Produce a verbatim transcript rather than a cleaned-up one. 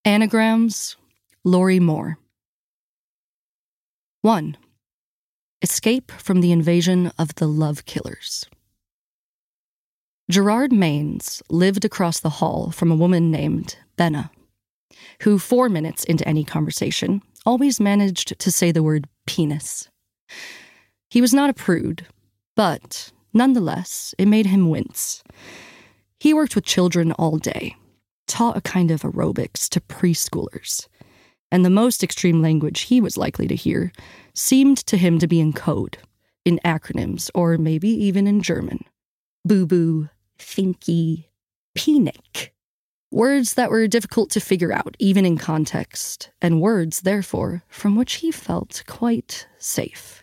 Anagrams, Lori Moore. one. Escape from the invasion of the love killers. Gerard Maines lived across the hall from a woman named Benna, who four minutes into any conversation always managed to say the word penis. He was not a prude, but nonetheless, it made him wince. He worked with children all day, taught a kind of aerobics to preschoolers, and the most extreme language he was likely to hear seemed to him to be in code, in acronyms, or maybe even in German. Boo-boo, thinky, penik. Words that were difficult to figure out, even in context, and words, therefore, from which he felt quite safe.